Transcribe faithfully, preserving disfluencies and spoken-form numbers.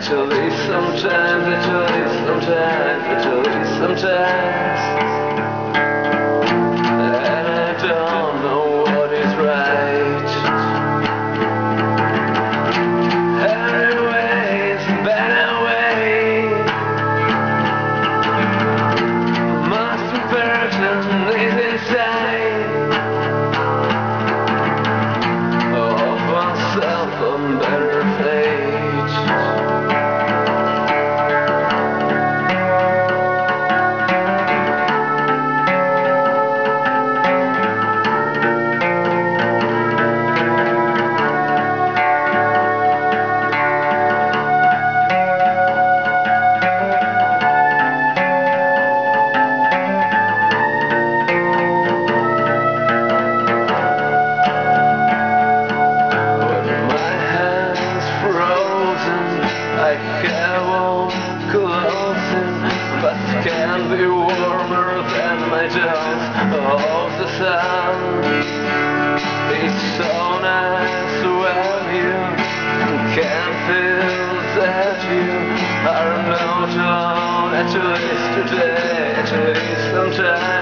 Actually sometimes, actually sometimes, actually sometimes, and I don't know what is right. Anyway, it's a better way. Most person is inside of myself on better fate. I won't closing, but can be warmer than my jaws of the sun. It's so nice when you can feel that you are not alone. At least today, at least sometimes.